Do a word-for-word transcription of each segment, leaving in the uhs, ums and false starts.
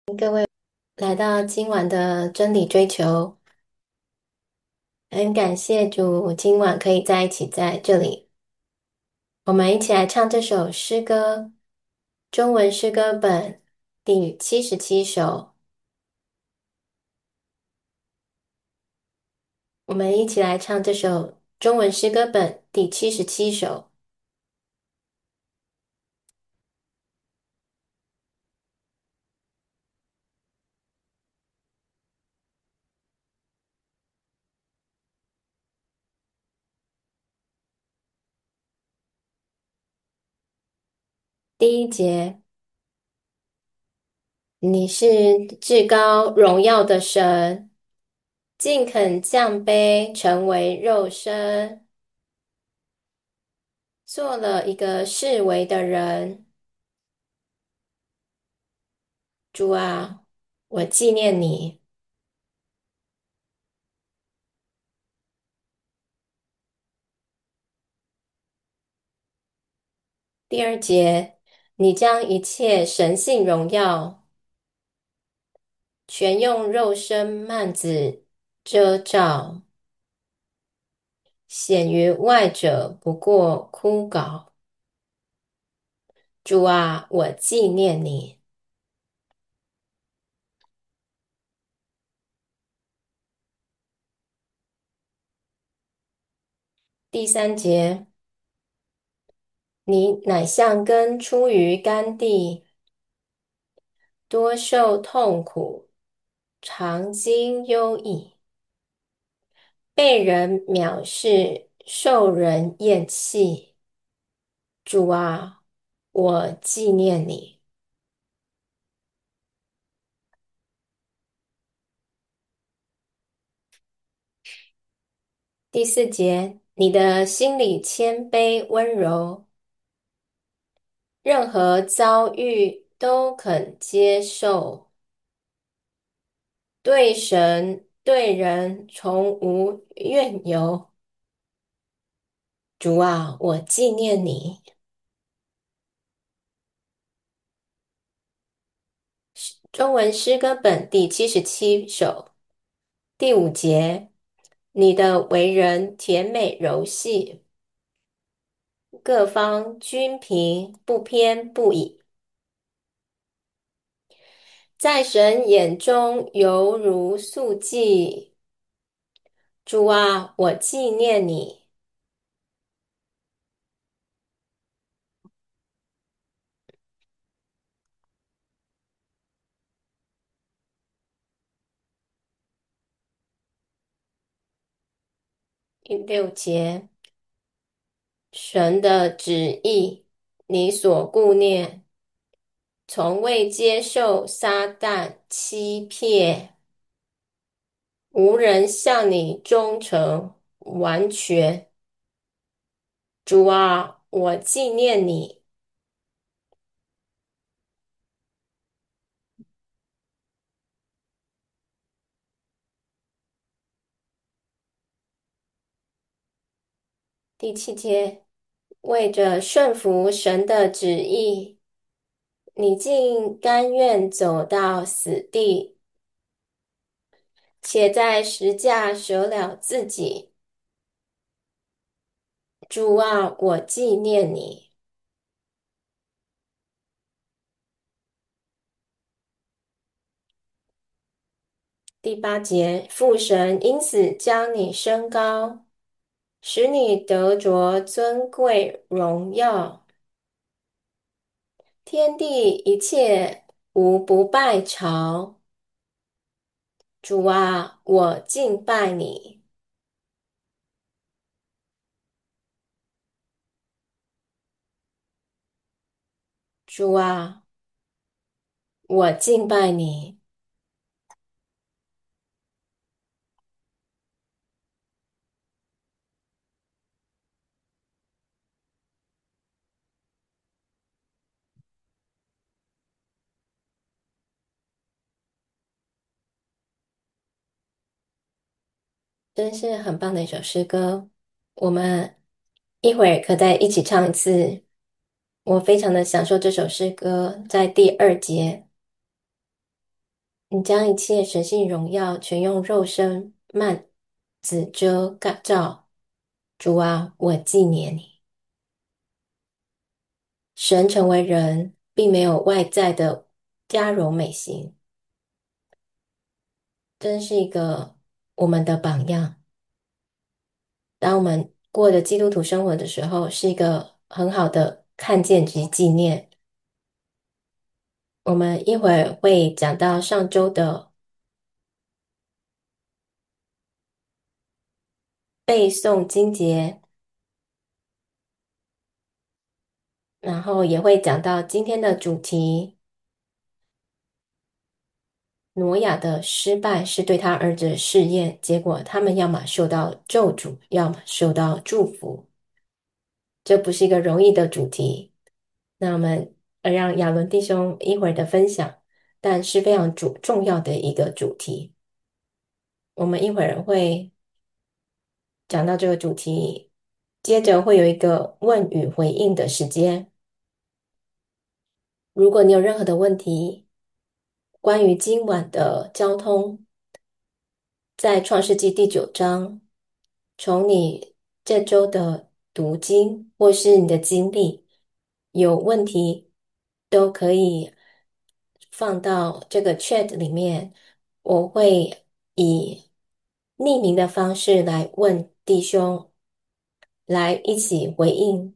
各位来到今晚的真理追求，很感谢主，今晚可以在一起在这里，我们一起来唱这首诗歌，中文诗歌本第七十七首。我们一起来唱这首中文诗歌本第七十七首。第一节，你是至高荣耀的神，竟肯降卑成为肉身，做了一个视为的人。主啊，我纪念你。第二节，你将一切神性荣耀全用肉身幔子遮罩，显于外者不过枯槁。主啊，我纪念你。第三节，你乃像根出于干地，多受痛苦，常经忧郁，被人藐视，受人厌弃。主啊，我纪念你。第四节，你的心里谦卑温柔，任何遭遇都肯接受，对神对人从无怨尤。主啊，我纪念你。中文诗歌本第七十七首第五节，你的为人甜美柔细，各方均平，不偏不倚，在神眼中犹如素记。主啊，我纪念你。第六节，神的旨意，你所顾念，从未接受撒旦欺骗，无人向你忠诚完全。主啊，我纪念你。第七节，为着顺服神的旨意，你竟甘愿走到死地，且在十架舍了自己。主啊，我纪念你。第八节，父神因此将你升高，使你得着尊贵荣耀，天地一切无不拜朝。主啊，我敬拜你。主啊，我敬拜你。真是很棒的一首诗歌。我们一会儿可再一起唱一次。我非常的享受这首诗歌，在第二节。 你将一切神性荣耀全用肉身幔子遮盖罩。主啊，我纪念你。神成为人，并没有外在的佳容美行，真是一个我们的榜样。当我们过着基督徒生活的时候，是一个很好的看见及纪念。我们一会儿会讲到上周的背诵经节，然后也会讲到今天的主题。挪亚的失败是对他儿子的试验，结果他们要么受到咒诅，要么受到祝福。这不是一个容易的主题。那我们呃让亚伦弟兄一会儿的分享，但是非常主重要的一个主题。我们一会儿会讲到这个主题，接着会有一个问与回应的时间。如果你有任何的问题，关于今晚的交通，在创世纪第九章，从你这周的读经或是你的经历有问题，都可以放到这个 chat 里面，我会以匿名的方式来问弟兄，来一起回应。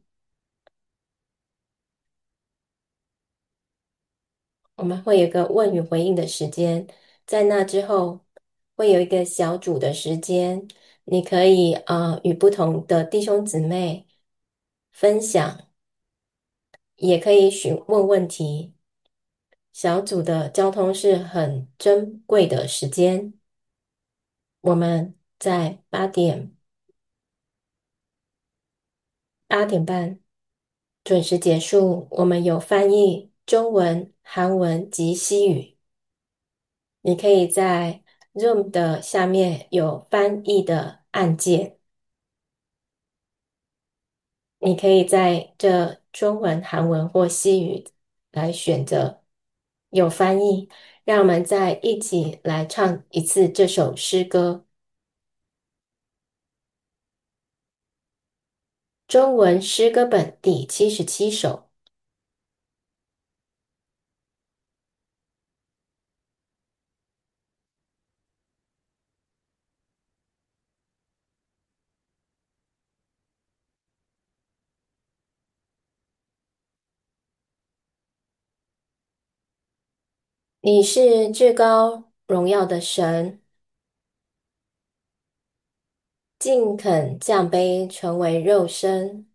我们会有一个问与回应的时间，在那之后会有一个小组的时间，你可以呃与不同的弟兄姊妹分享，也可以询问问题。小组的交通是很珍贵的时间，我们在八点八点半准时结束。我们有翻译中文、韩文及西语。你可以在 Zoom 的下面有翻译的按键，你可以在这中文、韩文或西语来选择有翻译。让我们再一起来唱一次这首诗歌。中文诗歌本第七十七首。你是至高荣耀的神，竟肯降卑成为肉身，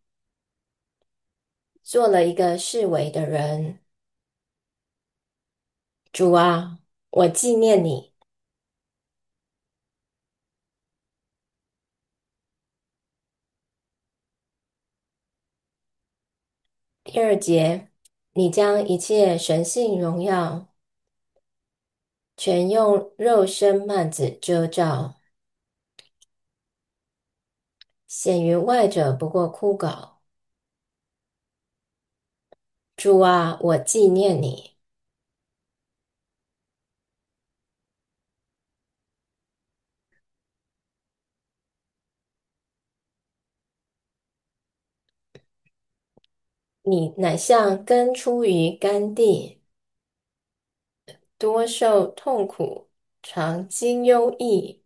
做了一个视为的人。主啊，我纪念你。第二节，你将一切神性荣耀全用肉身幔子遮罩，显于外者不过枯槁。主啊，我纪念你。你乃像根出于干地，多受痛苦，常经忧疫，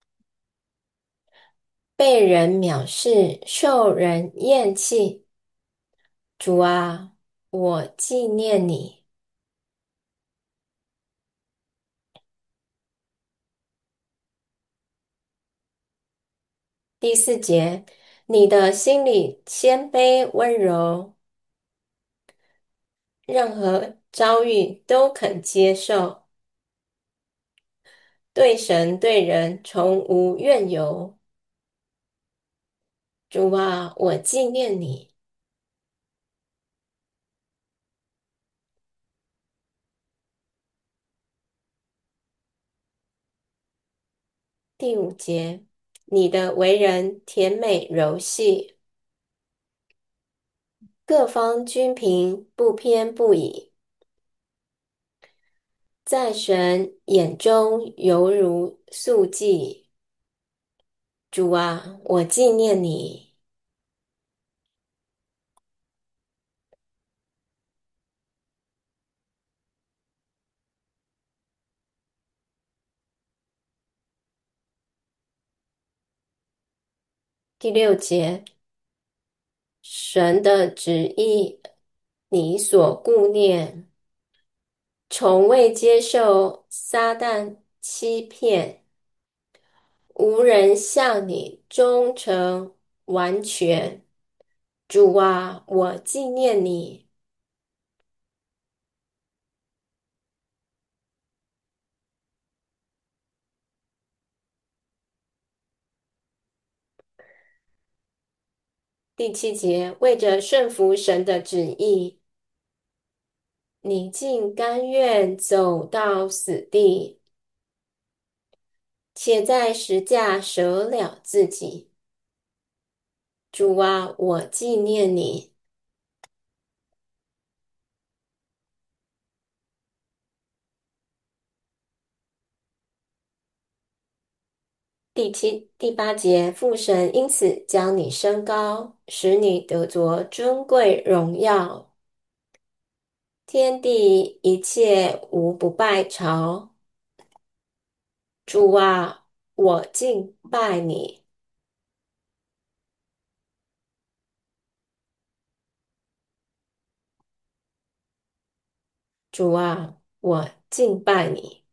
被人藐视，受人厌弃。主啊，我纪念你。第四节，你的心里谦卑温柔，任何遭遇都肯接受，对神对人从无怨尤。主啊，我纪念你。第五节，你的为人甜美柔细，各方均平，不偏不倚， 在神眼中犹如素祭。主啊，我纪念你。第六节，神的旨意，你所顾念，从未接受撒旦欺骗，无人向你忠诚完全。主啊，我纪念你。第七节，为着顺服神的旨意，你竟甘愿走到死地，且在十架舍了自己。主啊，我纪念你。第七、第八节，父神因此将你升高，使你得着尊贵荣耀，天地一切无不拜朝。主啊，我敬拜你。主啊，我敬拜你。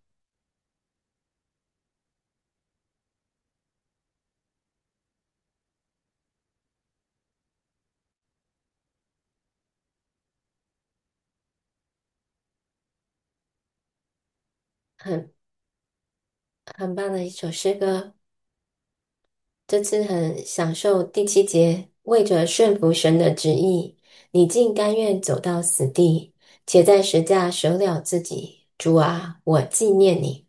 很很棒的一首诗歌。这次很享受第七节，为着顺服神的旨意，你竟甘愿走到死地，且在十架舍了自己。主啊，我纪念你。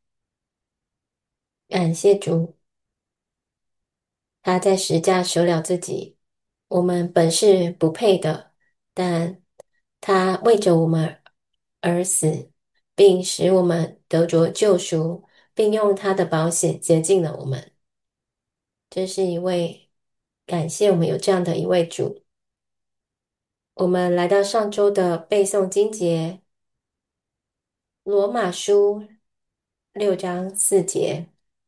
感谢主，他在十架舍了自己。我们本是不配的，但他为着我们而死，并使我们得着救赎，并用他的宝血洁净了我们。这是一位感谢我们有这样的一位主。我们来到上周的背诵经节，罗马书六章四节。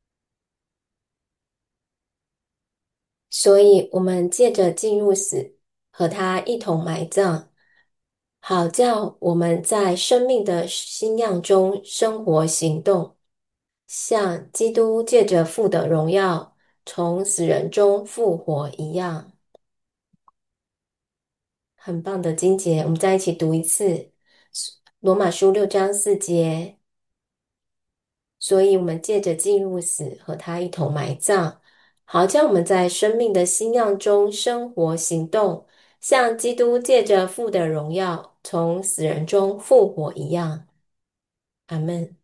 所以，我们借着进入死，和他一同埋葬，好叫我们在生命的新样中生活行动，像基督借着父的荣耀从死人中复活一样。很棒的经节，我们再一起读一次。罗马书六章四节，所以我们借着进入死，和他一同埋葬，好叫我们在生命的新样中生活行动，像基督借着父的荣耀从死人中复活一样。阿们。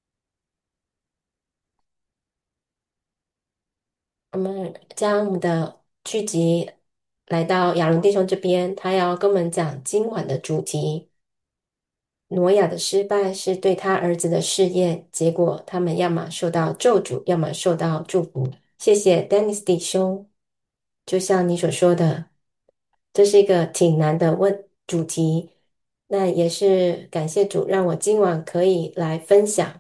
我们将我们的剧集来到亚伦弟兄这边，他要跟我们讲今晚的主题。挪亚的失败是对他儿子的试验，结果他们要么受到咒诅，要么受到祝福。谢谢 Dennis 弟兄，就像你所说的，这是一个挺难的问主题，那也是感谢主让我今晚可以来分享，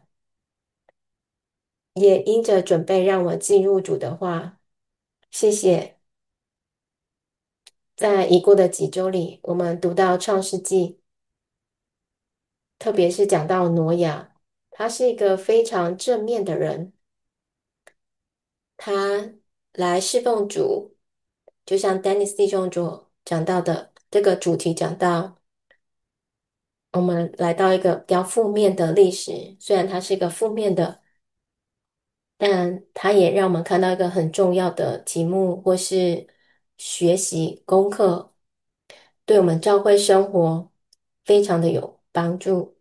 也因着准备让我进入主的话，谢谢。在已过的几周里，我们读到创世纪，特别是讲到挪亚，他是一个非常正面的人。他来侍奉主，就像 Dennis 弟兄所讲到的这个主题，讲到我们来到一个比较负面的历史，虽然它是一个负面的，但它也让我们看到一个很重要的题目，或是学习功课，对我们教会生活非常的有帮助。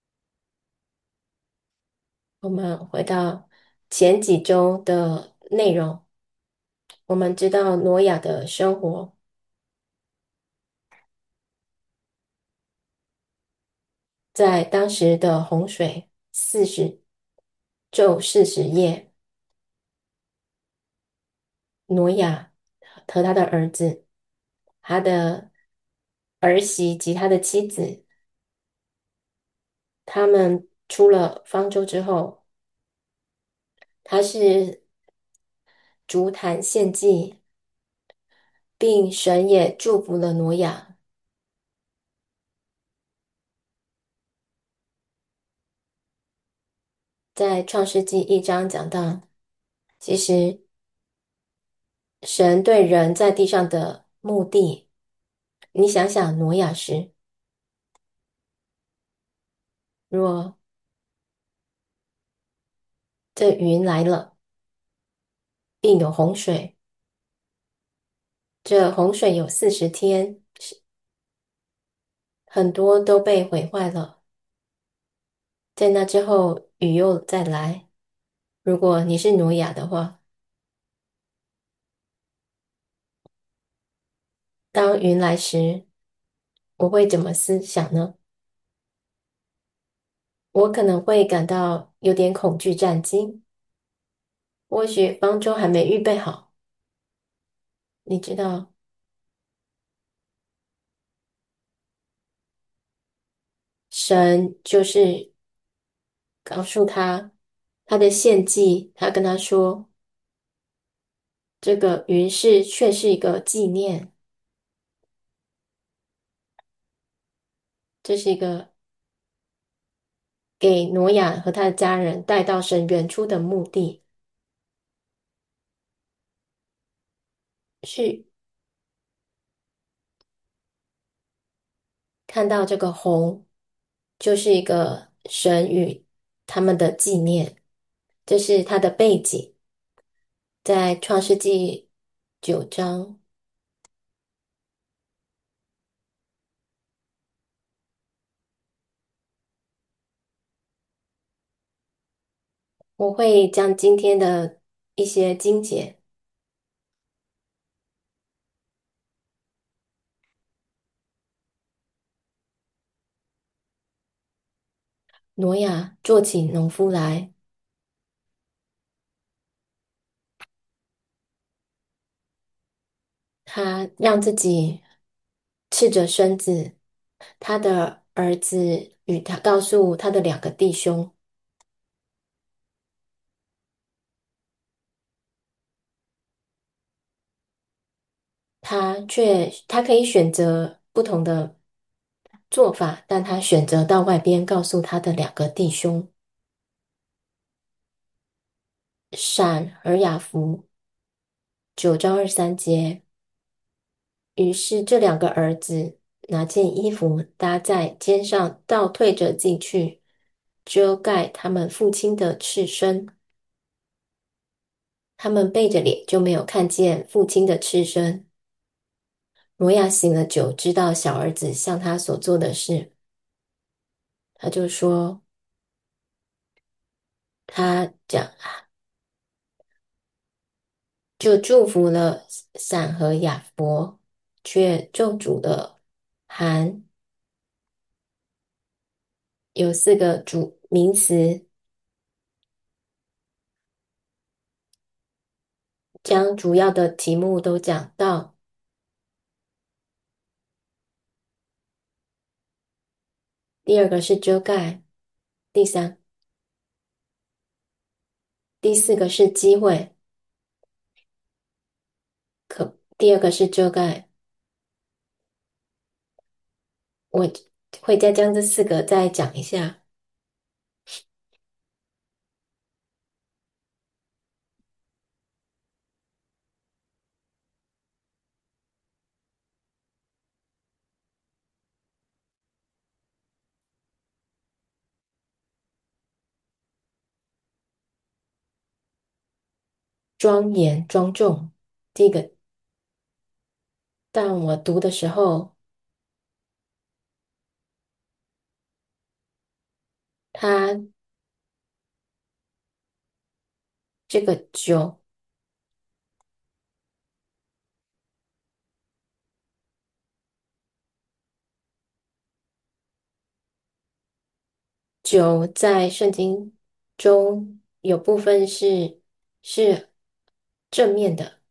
我们回到前几周的内容，我们知道挪亚的生活。在当时的洪水， 四十昼四十夜，挪亚和他的儿子、他的儿媳及他的妻子，他们出了方舟之后，他是足坛献祭，并神也祝福了挪亚。在创世纪一章讲到，其实神对人在地上的目的，你想想挪亚时，若这云来了，并有洪水，这洪水有四十天，很多都被毁坏了。在那之后，雨又再来。如果你是挪亚的话，当云来时，我会怎么思想呢？我可能会感到有点恐惧战惊，或许方舟还没预备好。你知道，神就是告诉他他的献祭，他跟他说，这个云是却是一个纪念，这是一个给挪亚和他的家人带到神原初的目的，是看到这个红，就是一个神与他们的纪念，这是他的背景，在创世纪九章，我会将今天的一些经节，挪亚做起农夫来，他让自己赤着身子，他的儿子与他告诉他的两个弟兄，他却他可以选择不同的做法，但他选择到外边告诉他的两个弟兄，闪和雅弗，九章二三节。于是这两个儿子拿件衣服搭在肩上，倒退着进去，遮盖他们父亲的赤身。他们背着脸，就没有看见父亲的赤身。挪亚醒了酒，知道小儿子向他所做的事，他就说：他讲就祝福了闪和雅伯，却咒诅了含。有四个主名词，将主要的题目都讲到。第二个是遮盖，第三、第四个是机会，可第二个是遮盖。我会再将这四个再讲一下。庄严庄重，第一个，当我读的时候，它这个酒酒在圣经中有部分是是正面的，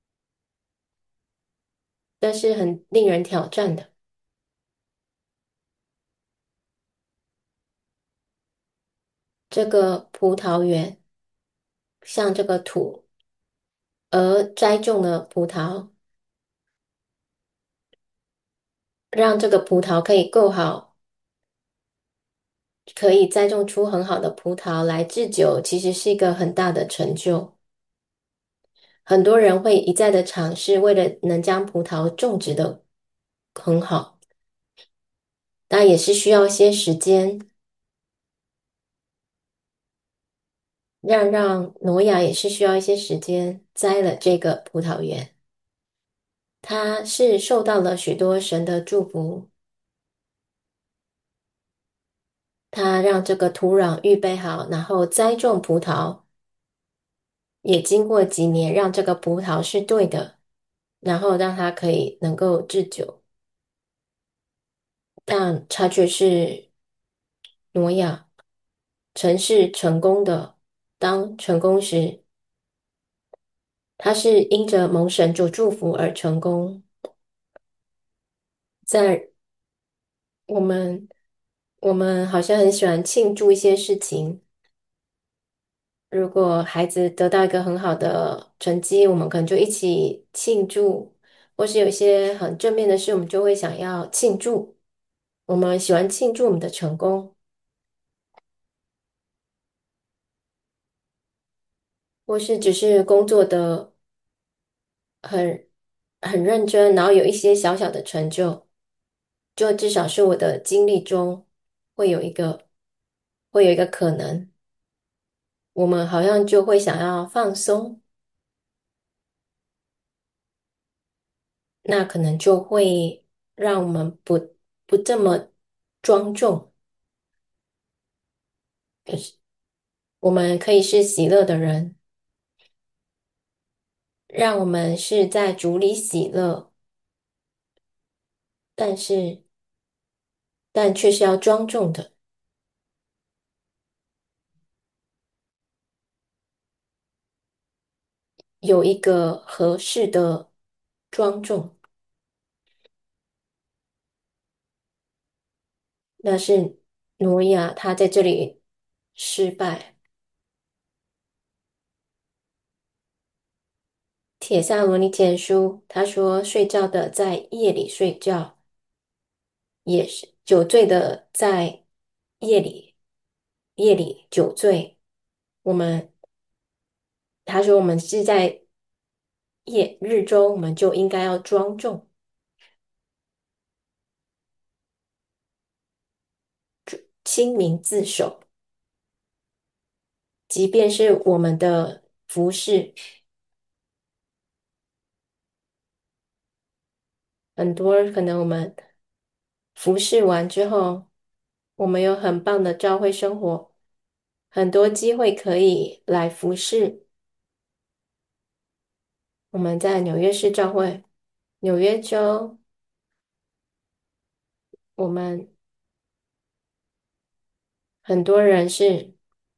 但是很令人挑战的。这个葡萄园像这个土，而栽种了葡萄，让这个葡萄可以够好，可以栽种出很好的葡萄来制酒，其实是一个很大的成就。很多人会一再的尝试，为了能将葡萄种植的很好，但也是需要一些时间。让让挪亚也是需要一些时间栽了这个葡萄园，他是受到了许多神的祝福，他让这个土壤预备好，然后栽种葡萄，也经过几年让这个葡萄是对的，然后让它可以能够制酒，但他却是挪亚，曾是成功的。当成功时，他是因着蒙神主祝福而成功。在我们我们好像很喜欢庆祝一些事情。如果孩子得到一个很好的成绩，我们可能就一起庆祝，或是有一些很正面的事，我们就会想要庆祝。我们喜欢庆祝我们的成功，或是只是工作的很很认真，然后有一些小小的成就，就至少是我的经历中会有一个会有一个可能，我们好像就会想要放松。那可能就会让我们不不这么庄重，我们可以是喜乐的人，让我们是在主里喜乐，但是但却是要庄重的，有一个合适的庄重。那是挪亚他在这里失败。铁萨罗尼前书他说，睡觉的在夜里睡觉，也是酒醉的在夜里夜里酒醉。我们他说我们是在夜日中，我们就应该要庄重，清明自守，即便是我们的服饰，很多可能我们服侍完之后，我们有很棒的教会生活，很多机会可以来服侍。我们在纽约市教会、纽约州，我们很多人是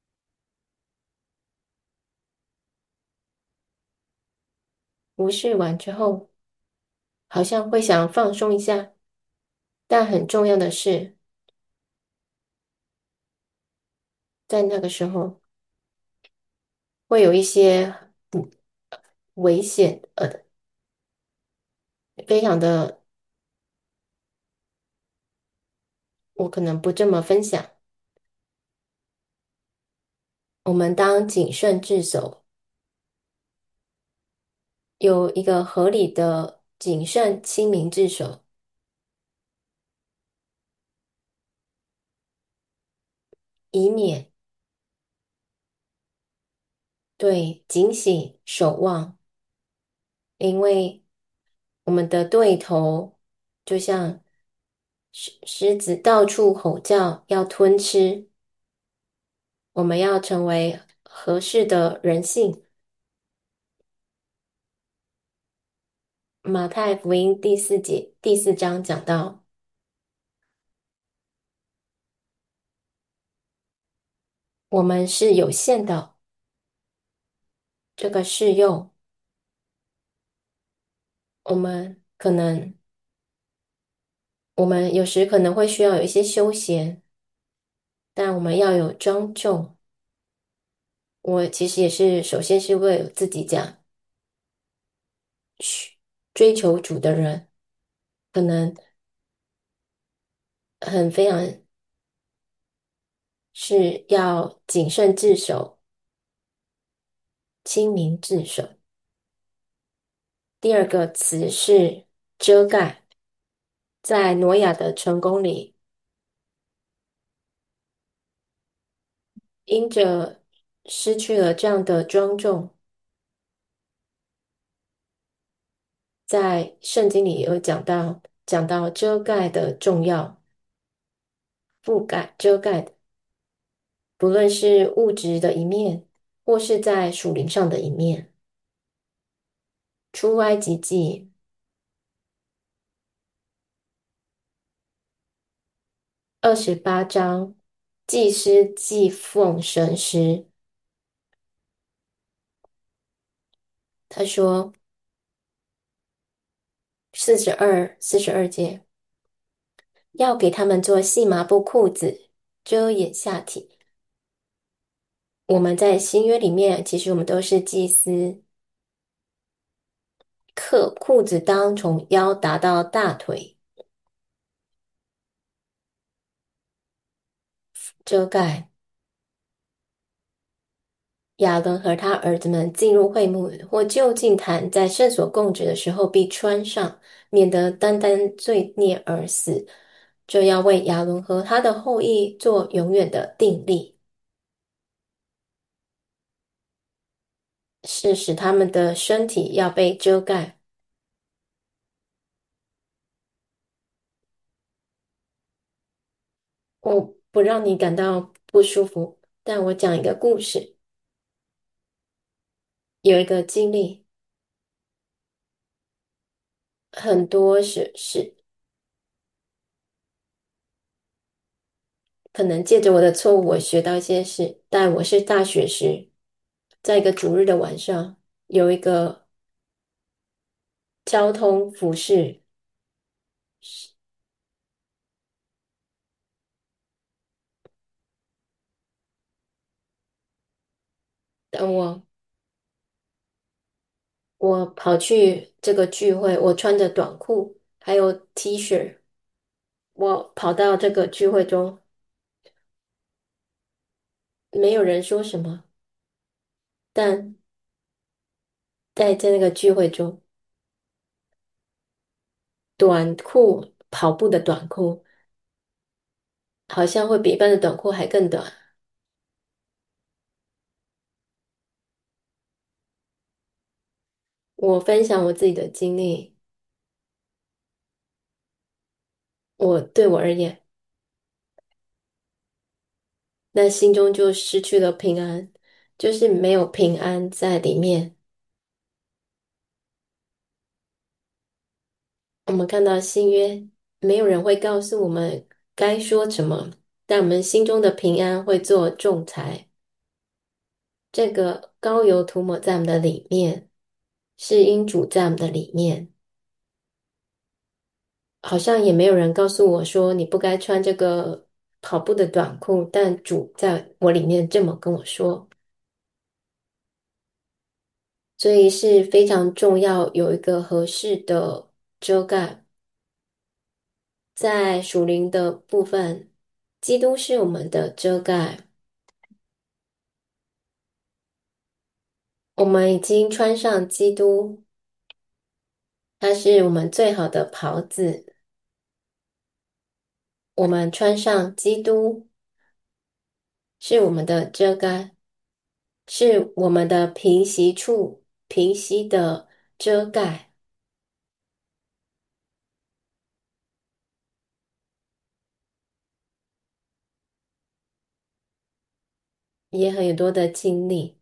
服侍完之后，好像会想放松一下，但很重要的是，在那个时候会有一些嗯危险，呃，非常的，我可能不这么分享。我们当谨慎自守，有一个合理的谨慎清明自守，以免对警醒守望，因为我们的对头就像狮狮子到处吼叫，要吞吃。我们要成为合适的人性。马太福音第四节第四章讲到， 我们是有限的，这个适用，我们可能，我们有时可能会需要有一些休闲，但我们要有庄重。我其实也是，首先是为了自己讲，去追求主的人，可能很非常是要谨慎自守，清明自守。第二个词是遮盖，在挪亚的成功里，因着失去了这样的庄重，在圣经里有讲到讲到遮盖的重要，覆盖遮盖的，不论是物质的一面，或是在属灵上的一面。出埃及记二十八章，祭司祭奉神时，他说四十二四十二节，要给他们做细麻布裤子，遮掩下体。我们在新约里面，其实我们都是祭司，裤裤子当从腰达到大腿，遮盖。亚伦和他儿子们进入会幕或就近坛，在圣所供职的时候，必穿上，免得单单罪孽而死。这要为亚伦和他的后裔做永远的定例，是使他们的身体要被遮盖。我不让你感到不舒服，但我讲一个故事，有一个经历，很多是是可能借着我的错误，我学到一些事。但我是大学时，在一个主日的晚上，有一个交通服饰，等我我跑去这个聚会，我穿着短裤还有 T 恤，我跑到这个聚会中，没有人说什么，但在在那个聚会中，短裤跑步的短裤好像会比一般的短裤还更短。我分享我自己的经历，我对我而言，那心中就失去了平安，就是没有平安在里面。我们看到新约，没有人会告诉我们该说什么，但我们心中的平安会做仲裁。这个膏油涂抹在我们的里面，是因主在我们的里面。好像也没有人告诉我说你不该穿这个跑步的短裤，但主在我里面这么跟我说，所以是非常重要，有一个合适的遮盖。在属灵的部分，基督是我们的遮盖。我们已经穿上基督，他是我们最好的袍子。我们穿上基督，是我们的遮盖，是我们的平息处，平息的遮盖。也很多的经历。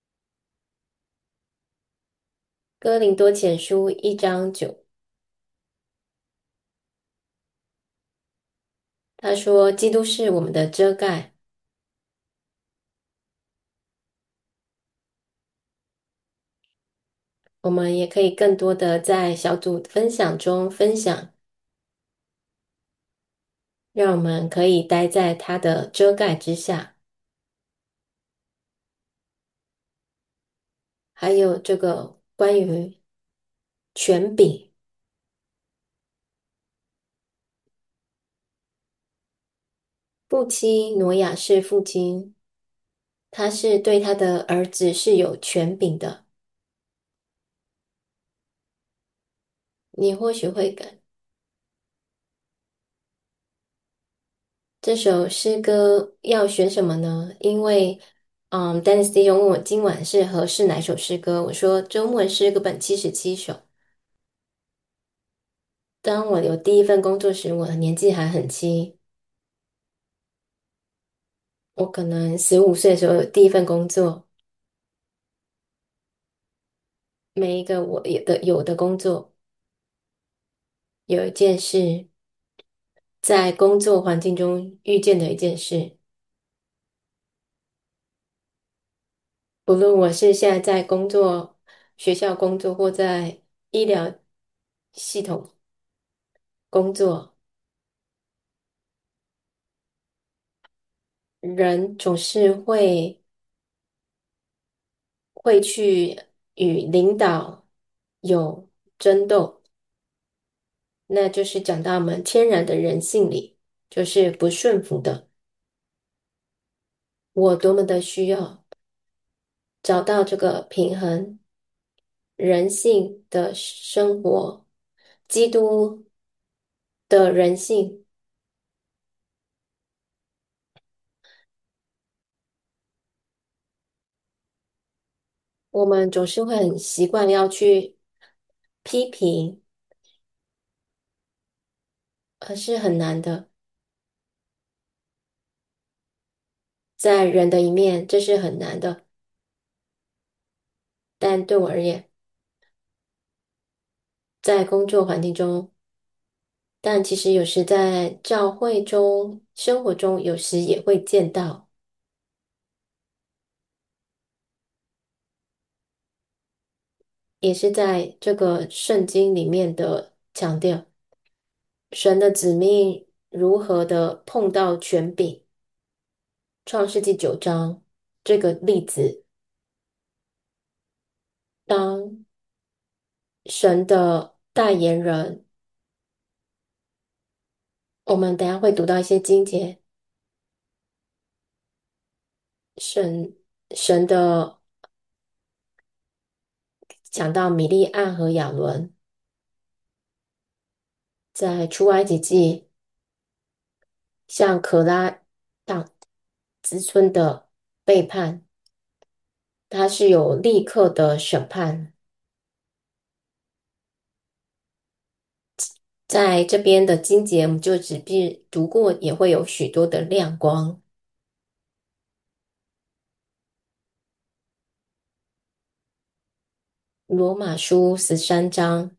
哥林多前书一章九，他说：“基督是我们的遮盖。” 我们也可以更多的在小组分享中分享，让我们可以待在它的遮盖之下。还有这个关于权柄，父亲挪亚是父亲，他是对他的儿子是有权柄的。你或许会感这首诗歌要选什么呢？因为，嗯，Dennis 弟兄问我今晚是合适哪首诗歌，我说周末诗歌本七十七首。当我有第一份工作时，我年纪还很轻，我可能十五岁的时候有第一份工作。每一个我有的有的工作，有一件事，在工作环境中遇见的一件事，不论我是现在在工作、学校工作，或在医疗系统工作，人总是会会去与领导有争斗，那就是讲到我们天然的人性里，就是不顺服的。我多么的需要找到这个平衡，人性的生活，基督的人性，我们总是会很习惯要去批评，而是很难的。在人的一面，这是很难的。但对我而言，在工作环境中，但其实有时在教会中、生活中，有时也会见到，也是在这个圣经里面的强调，神的子民如何的碰到权柄。创世纪九章这个例子，当神的代言人，我们等一下会读到一些经节，神神的讲到米利暗和亚伦在出埃及记向可拉党子孙的背叛，他是有立刻的审判。在这边的经节，我们就只必读过，也会有许多的亮光。罗马书十三章，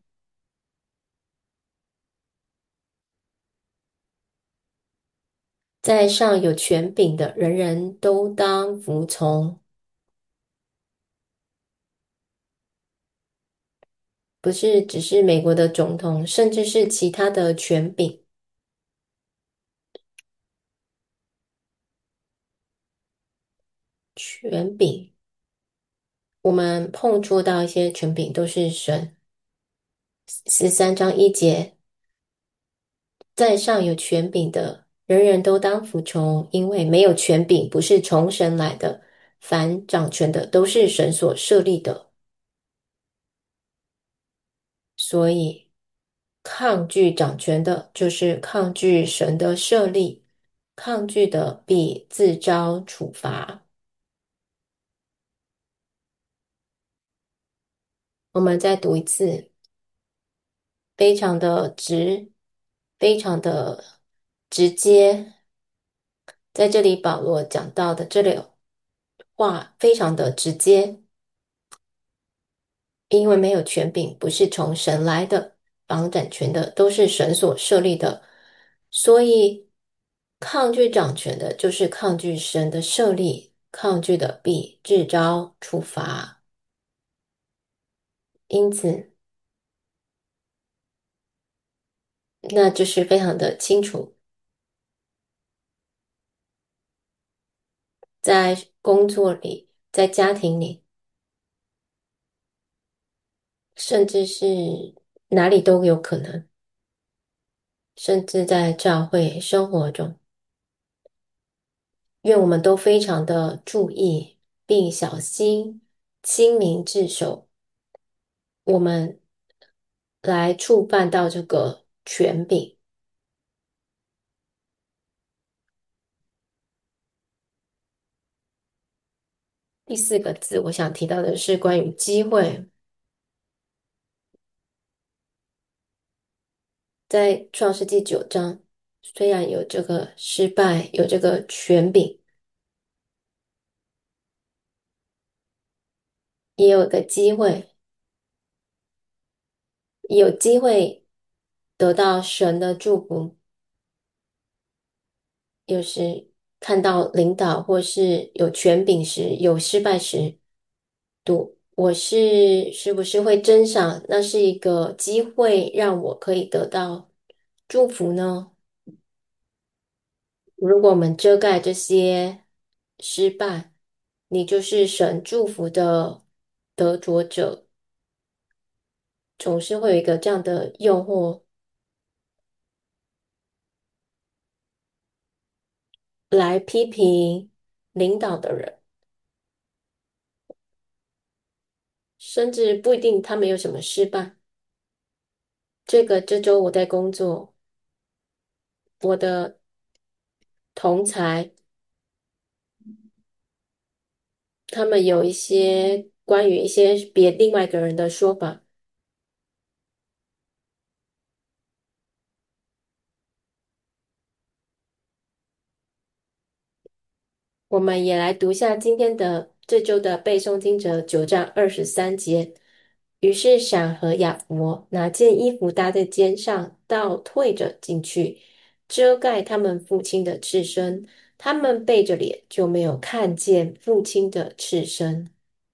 在上有权柄的，人人都当服从，不是只是美国的总统，甚至是其他的权柄。权柄，我们碰触到一些权柄，都是神。十三章一节，在上有权柄的，人人都当服从，因为没有权柄不是从神来的，凡掌权的都是神所设立的。所以，抗拒掌权的，就是抗拒神的设立，抗拒的必自招处罚。我们再读一次，非常的直，非常的直接。在这里，保罗讲到的这里话非常的直接，因为没有权柄不是从神来的，掌掌权的都是神所设立的，所以抗拒掌权的就是抗拒神的设立，抗拒的必自招处罚。 因此，那就是非常的清楚，在工作里，在家庭里，甚至是哪里都有可能，甚至在教会生活中，愿我们都非常的注意并小心，亲民自守，我们来触犯到这个权柄。第四个字，我想提到的是关于机会。在创世纪九章，虽然有这个失败，有这个权柄，也有个机会，也有机会得到神的祝福。有时看到领导或是有权柄时，有失败时，赌我是是不是会真想那是一个机会，让我可以得到祝福呢？如果我们遮盖这些失败，你就是神祝福的得着者，总是会有一个这样的诱惑来批评领导的人，甚至不一定他们有什么失败。这个这周我在工作，我的同才他们有一些关于一些别另外一个人的说法，我们也来读一下今天的这周的背诵经则九章二十三节。于是闪和雅弗拿件衣服搭在肩上，倒退着进去，遮盖他们父亲的赤身。他们背着脸，就没有看见父亲的赤身。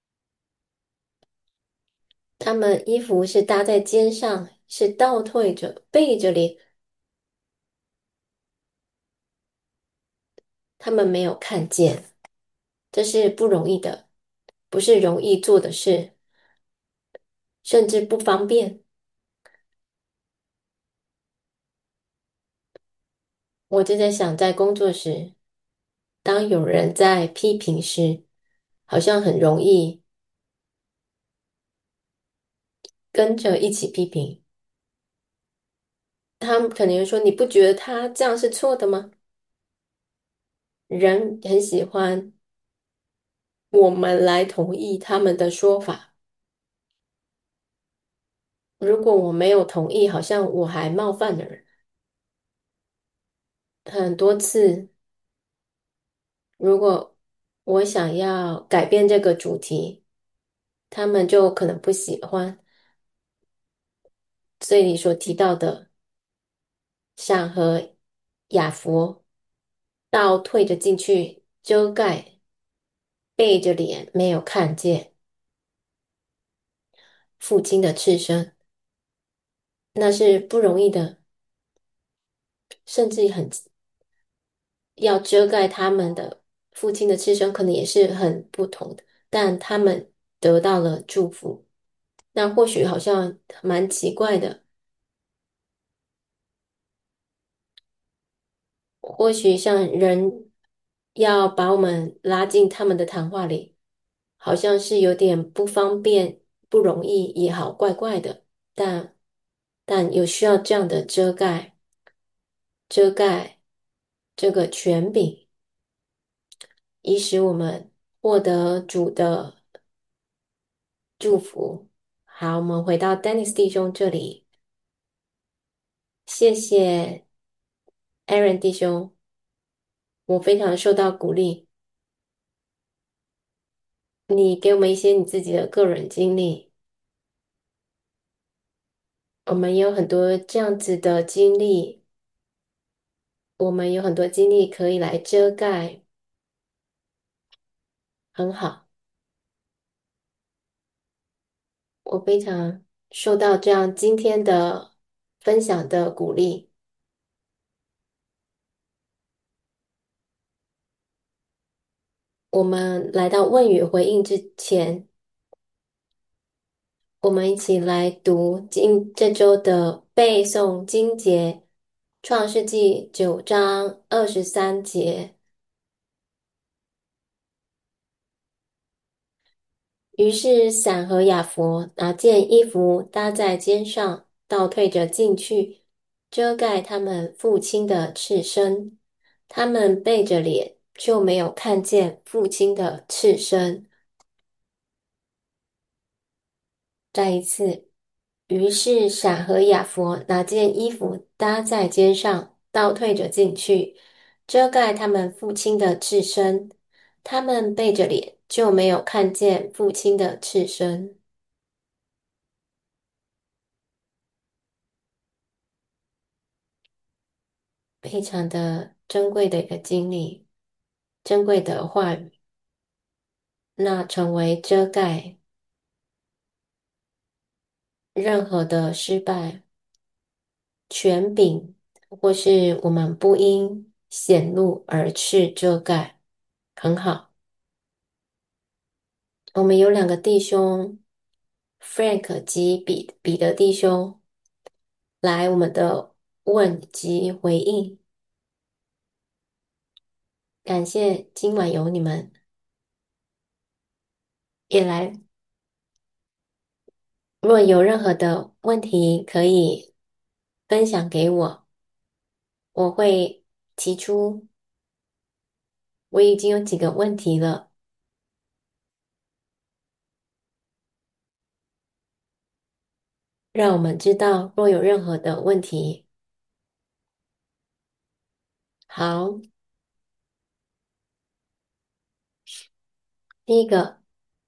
他们衣服是搭在肩上，是倒退着，背着脸，他们没有看见。这是不容易的，不是容易做的事，甚至不方便。我就在想，在工作时，当有人在批评时，好像很容易跟着一起批评。他们可能会说：“你不觉得他这样是错的吗？”人很喜欢我们来同意他们的说法。如果我没有同意，好像我还冒犯了人。很多次，如果我想要改变这个主题，他们就可能不喜欢。这里所提到的像和雅佛倒退着进去，遮盖背着脸，没有看见父亲的赤身，那是不容易的，甚至很要遮盖他们的父亲的赤身，可能也是很不同的，但他们得到了祝福。那或许好像蛮奇怪的，或许像人要把我们拉进他们的谈话里，好像是有点不方便、不容易也好，怪怪的。但但有需要这样的遮盖，遮盖这个权柄，以使我们获得主的祝福。好，我们回到 Dennis 弟兄这里，谢谢 Aaron 弟兄，我非常受到鼓励。你给我们一些你自己的个人经历，我们也有很多这样子的经历，我们有很多经历可以来遮盖，很好。 我非常受到这样今天的分享的鼓励。我们来到问语回应之前，我们一起来读今这周的背诵经节，《创世纪》九章二十三节。于是闪和雅弗拿件衣服搭在肩上，倒退着进去，遮盖他们父亲的赤身。他们背着脸，就没有看见父亲的赤身。再一次，于是闪和雅弗拿件衣服搭在肩上，倒退着进去，遮盖他们父亲的赤身。他们背着脸，就没有看见父亲的赤身。非常的珍贵的一个经历，珍贵的话语，那成为遮盖任何的失败、权柄，或是我们不因显露而去遮盖。很好，我们有两个弟兄，Frank 及彼彼得弟兄，来我们的问及回应，感谢今晚有你们也来。若有任何的问题，可以分享给我。我会提出，我已经有几个问题了，让我们知道若有任何的问题。好，第一个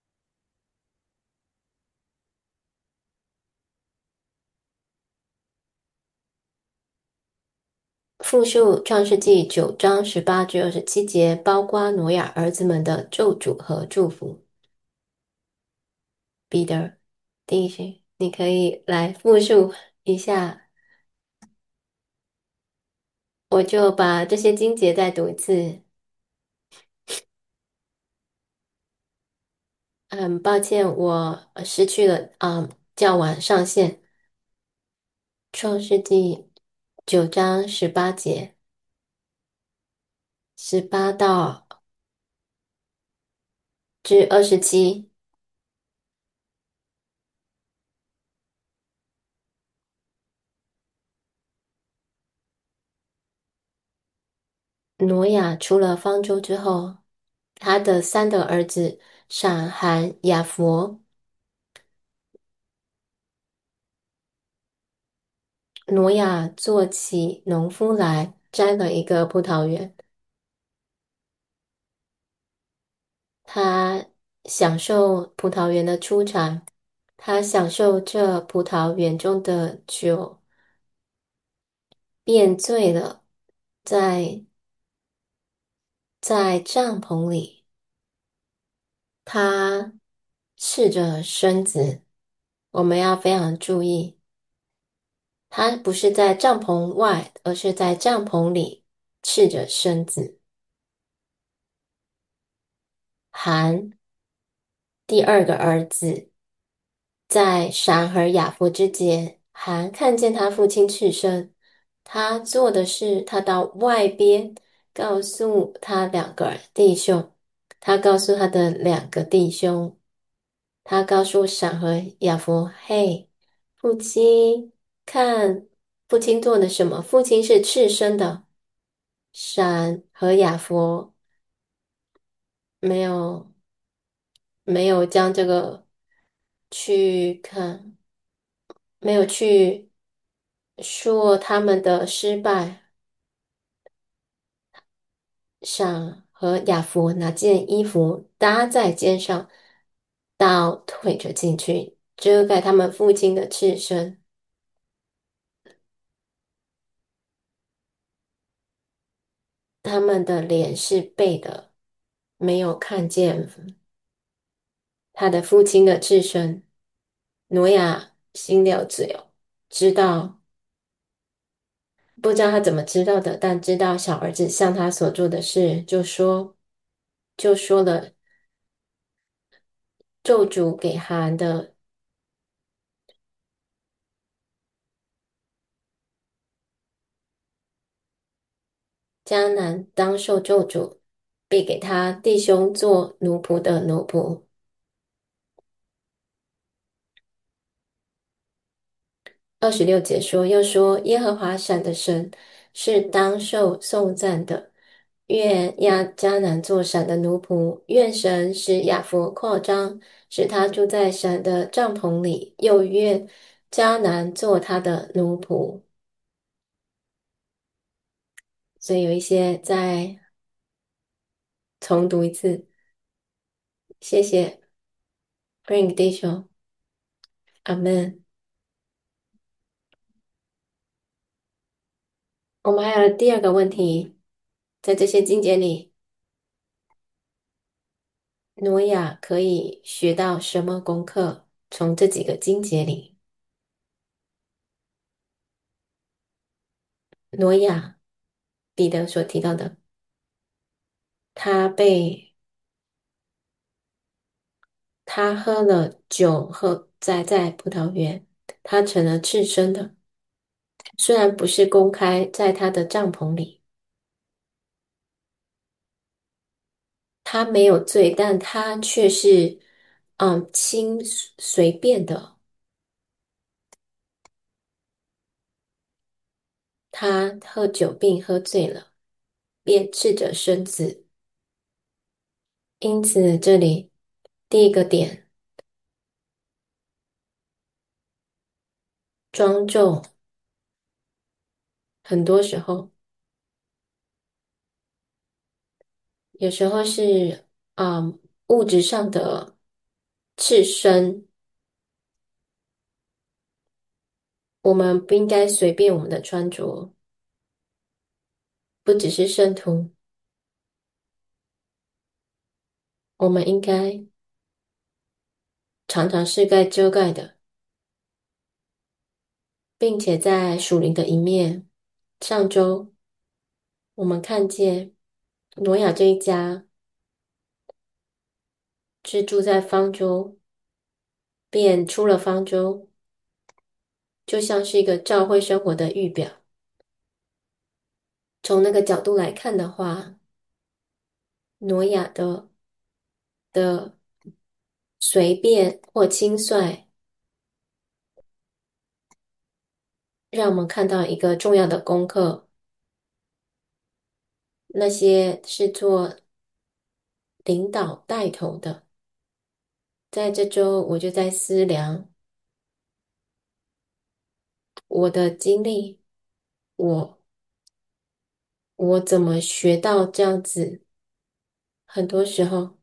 复述创世纪九章十八至二十七节，包括挪亚儿子们的咒诅和祝福。彼得，第一句，你可以来复述一下，我就把这些经节再读一次。很抱歉，我失去了啊、较晚上线。创世纪九章十八节，十八到至二十七。挪亚出了方舟之后，他的三个儿子闪、含、雅弗。挪亚做起农夫来，摘了一个葡萄园，他享受葡萄园的出产，他享受这葡萄园中的酒，变醉了，在在帐篷里，他赤着身子。我们要非常注意，他不是在帐篷外，而是在帐篷里赤着身子。含第二个儿子在闪和雅弗之间，含看见他父亲赤身，他做的是，他到外边告诉他两个弟兄，他告诉他的两个弟兄，他告诉闪和雅弗，嘿，父亲，看父亲做的什么？父亲是赤身的。闪和雅弗没有没有将这个去看，没有去说他们的失败。闪和雅弗拿件衣服搭在肩上，倒退着进去，遮盖他们父亲的赤身。他们的脸是背的，没有看见他的父亲的赤身。 挪亚心了嘴哦，知道不知道他怎么知道的，但知道小儿子向他所做的事，就说就说了咒诅给韩的迦南当受咒诅，必给他弟兄做奴仆的奴仆。二十六节说，又说耶和华闪的神是当受颂赞的，愿亚迦南做闪的奴仆，愿神使亚弗扩张，使他住在闪的帐篷里，又愿迦南做他的奴仆。所以有一些再重读一次，谢谢 Frank 弟兄，阿门。我们还有第二个问题，在这些经节里，挪亚可以学到什么功课？从这几个经节里，挪亚彼得所提到的，他被他喝了酒后栽在葡萄园，他成了赤身的，虽然不是公开在他的帐篷里，他没有罪，但他却是嗯轻随便的，他喝酒并喝醉了，便赤着身子。因此，这里第一个点，庄重，很多时候，有时候是嗯物质上的赤身，我们不应该随便我们的穿着，不只是圣徒，我们应该常常是该遮盖的，并且在属灵的一面，上周我们看见挪亚这一家是住在方舟，便出了方舟，就像是一个教会生活的预表。从那个角度来看的话，挪亚的的随便或轻率，让我们看到一个重要的功课。那些是做领导带头的，在这周我就在思量我的经历，我我怎么学到这样子？很多时候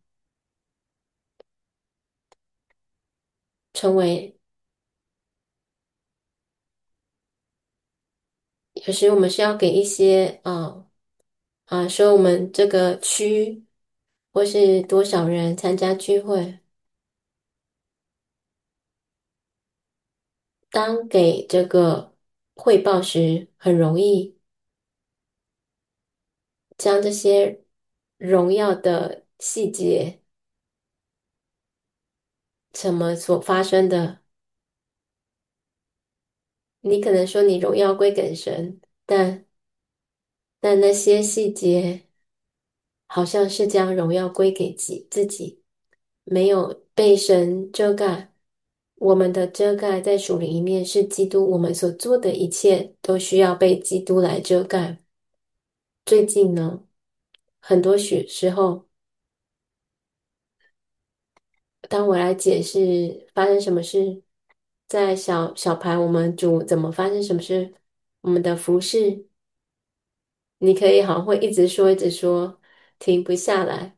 成为，有时我们是要给一些啊啊，说我们这个区或是多少人参加聚会，当给这个汇报时，很容易将这些荣耀的细节，怎么所发生的，你可能说你荣耀归给神，但但那些细节好像是将荣耀归给己自己，没有被神遮盖。我们的遮盖在属灵一面是基督，我们所做的一切都需要被基督来遮盖。最近呢，很多时时候，当我来解释发生什么事，在小小牌我们组怎么发生什么事，我们的服饰，你可以好像会一直说一直说，停不下来。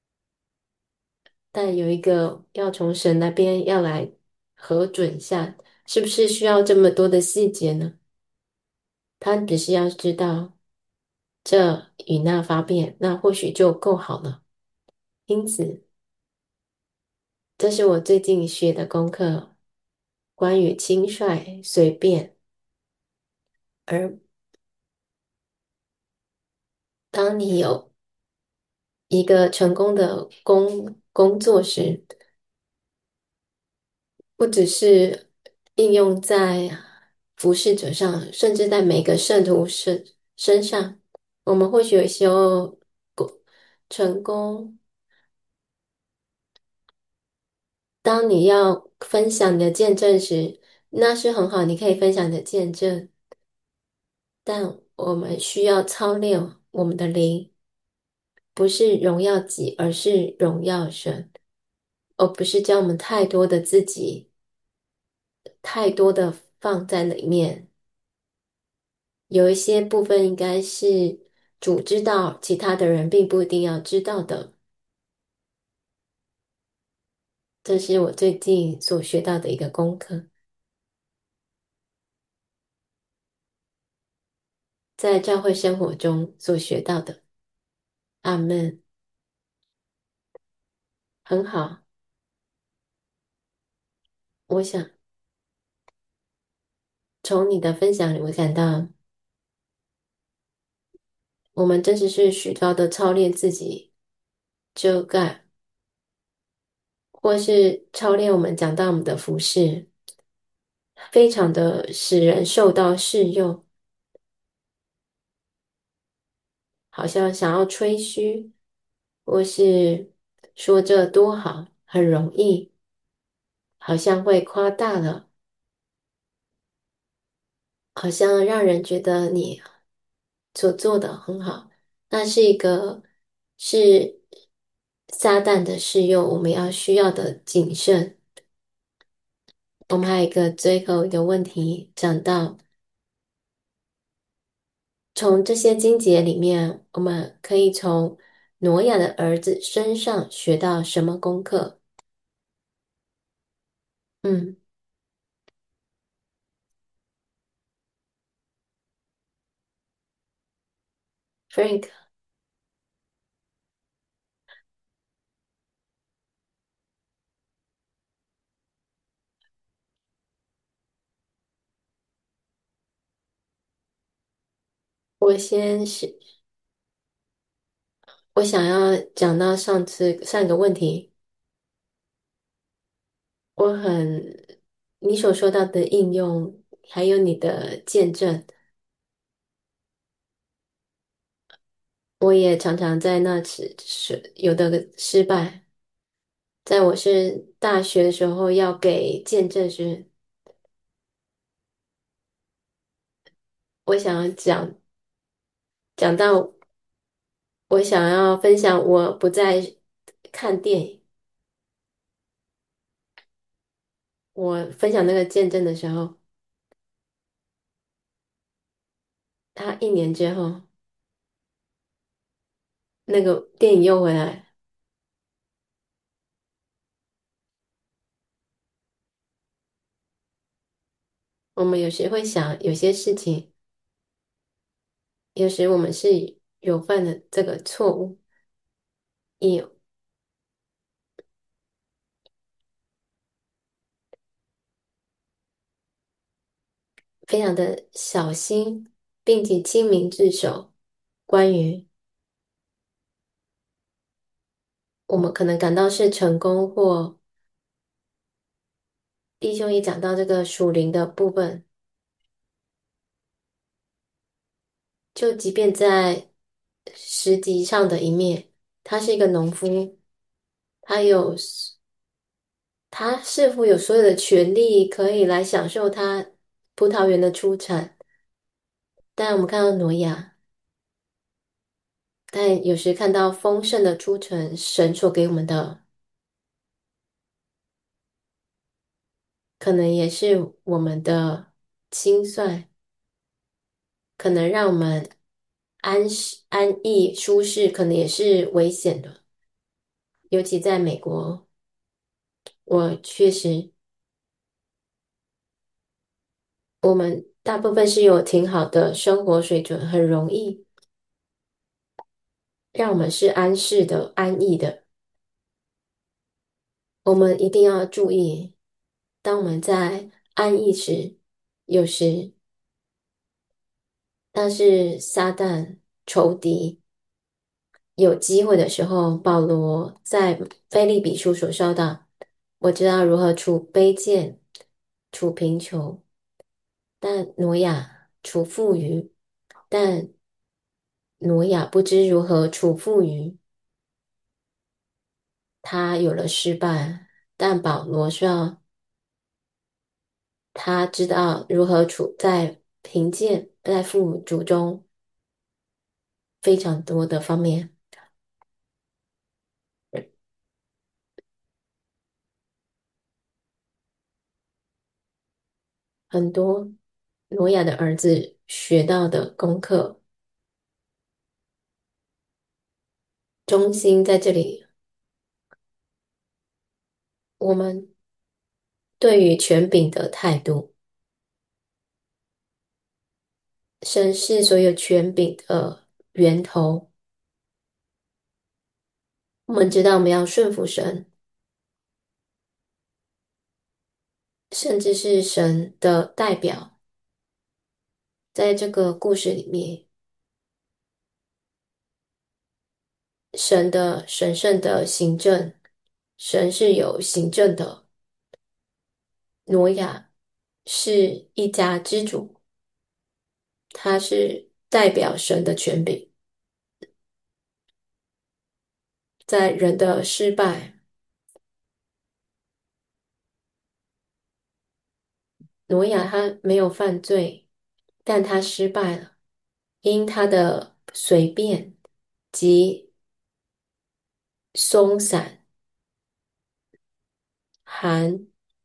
但有一个要从神那边要来核准一下，是不是需要这么多的细节呢？他只是要知道这与那方便，那或许就够好了。因此，这是我最近学的功课。 关于轻率、随便，而当你有一个成功的工工作时，不只是应用在服侍者上，甚至在每个圣徒身身上，我们或许有时候成功。当你要分享你的见证时，那是很好，你可以分享你的见证，但我们需要操练我们的灵，不是荣耀己，而是荣耀神，而不是将我们太多的自己，太多的放在里面。有一些部分应该是主知道，其他的人并不一定要知道的。这是我最近所学到的一个功课，在教会生活中所学到的。阿门，很好。我想从你的分享里，我感到我们真的是许多的操练自己遮盖，或是操练我们讲到我们的服饰，非常的使人受到适用，好像想要吹嘘，或是说这多好，很容易，好像会夸大了，好像让人觉得你所做的很好，那是一个是撒旦的适用，我们要需要的谨慎。我们还有一个最后一个问题，讲到从这些经节里面，我们可以从挪亚的儿子身上学到什么功课？嗯，Frank，我先是我想要讲到上次上一个问题，我很你所说到的应用，还有你的见证，我也常常在那次是有的失败。在我是大学的时候要给见证时，我想要讲讲到我想要分享我不再看电影，我分享那个见证的时候，他一年之后，那个电影又回来。我们有时会想，有些事情，有时我们是有犯了这个错误，也非常的小心，并且精明自守。关于我们可能感到是成功，或弟兄也讲到这个属灵的部分，就即便在实际上的一面，他是一个农夫，他有他似乎有所有的权利可以来享受他葡萄园的出产，但我们看到挪亚，但有时看到丰盛的出城，神所给我们的，可能也是我们的清算，可能让我们安适安逸舒适，可能也是危险的，尤其在美国，我确实。我们大部分是有挺好的生活水准，很容易让我们是安适的、安逸的。我们一定要注意，当我们在安逸时，有时那是撒旦仇敌。有机会的时候，保罗在腓立比书所说到：“我知道如何处卑贱，处贫穷，但挪亚处富余，但挪亚不知如何处富余，他有了失败。但保罗说，他知道如何处在贫贱，在富足中非常多的方面，很多挪亚的儿子学到的功课。中心在这里，我们对于权柄的态度，神是所有权柄的源头。我们知道我们要顺服神，甚至是神的代表。在这个故事里面，神的神圣的行政，神是有行政的。挪亚是一家之主，他是代表神的权柄。在人的失败，挪亚他没有犯罪，但他失败了，因他的随便及松散、含，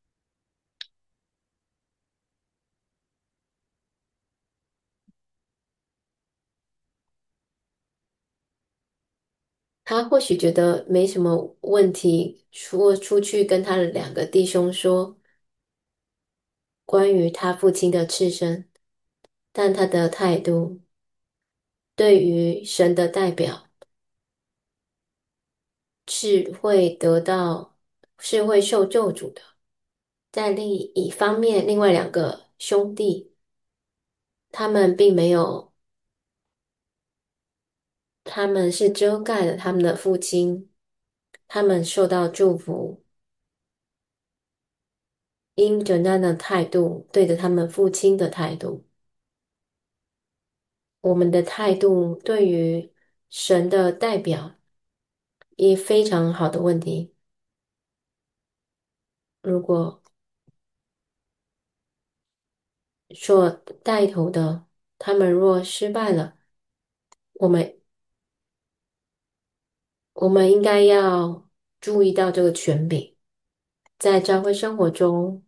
他或许觉得没什么问题，说出去跟他的两个弟兄说关于他父亲的赤身，但他的态度对于神的代表是会得到，是会受咒诅的。在另一方面，另外两个兄弟，他们并没有，他们是遮盖了他们的父亲，他们受到祝福，因着那样的态度，对着他们父亲的态度。我们的态度对于神的代表也非常好的问题。如果说带头的他们若失败了，我们我们应该要注意到这个权柄。在教会生活中，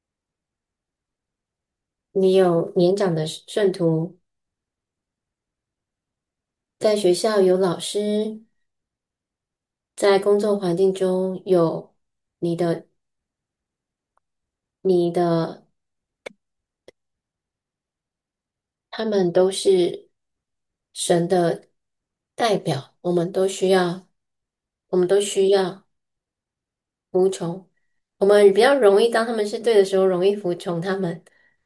你有年长的圣徒，在学校有老师，在工作环境中有你的你的，他们都是神的代表，我们都需要，我们都需要服从。我们比较容易，当他们是对的时候，容易服从他们，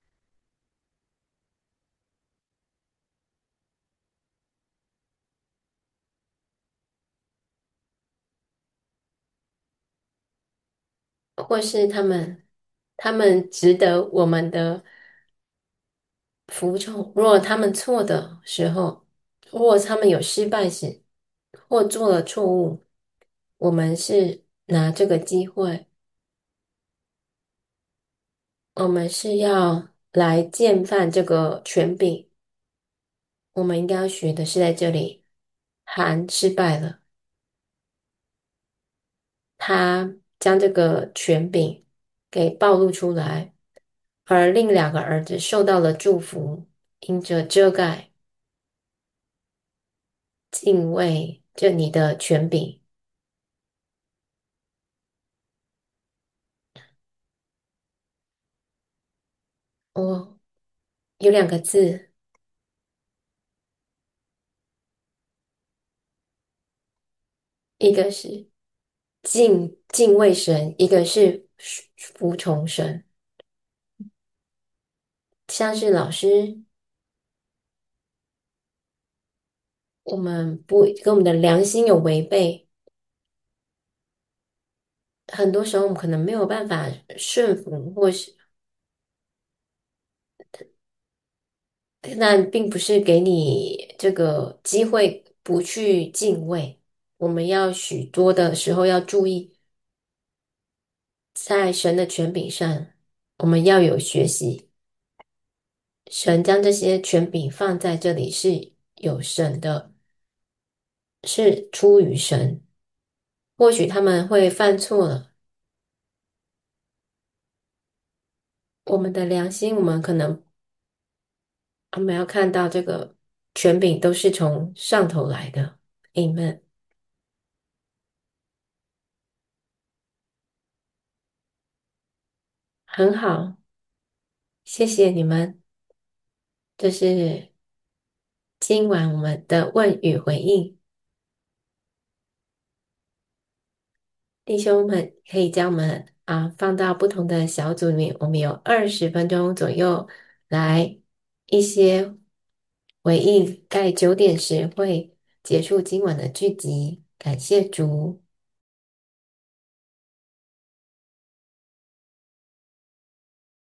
或是他们他们值得我们的服从。如果他们错的时候，或他们有失败时，或做了错误，我们是拿这个机会，我们是要来践犯这个权柄。我们应该要学的是在这里，韩失败了，他将这个权柄给暴露出来，而另两个儿子受到了祝福，因着遮盖、敬畏着你的权柄。哦，有两个字，一个是敬敬畏神，一个是服从神。 像是老师，我们不跟我们的良心有违背，很多时候我们可能没有办法顺服，或是那并不是给你这个机会不去敬畏。我们要许多的时候要注意，在神的权柄上，我们要有学习。神将这些权柄放在这里是有神的，是出于神。或许他们会犯错了，我们的良心，我们可能我们要看到这个权柄都是从上头来的。Amen，很好，谢谢你们。这是今晚我们的问与回应。弟兄们可以将我们啊放到不同的小组里面，我们有二十分钟左右来一些回应，在九点时会结束今晚的聚集。感谢主。